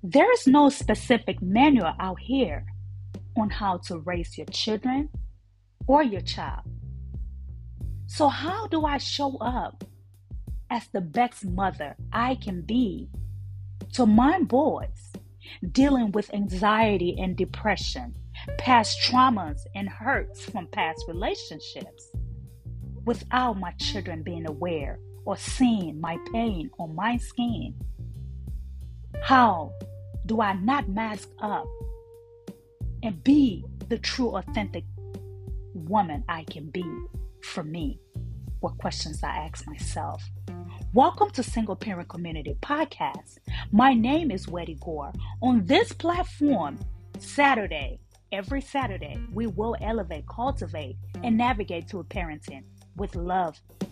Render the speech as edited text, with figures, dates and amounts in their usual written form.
There is no specific manual out here on how to raise your children or your child. So, how do I show up as the best mother I can be to my boys dealing with anxiety and depression, past traumas and hurts from past relationships, without my children being aware or seeing my pain on my skin? How do I not mask up and be the true, authentic woman I can be for me? What questions I ask myself. Welcome to Single Parent Community Podcast. My name is Weddy Gore. On this platform, every Saturday, we will elevate, cultivate, and navigate through parenting with love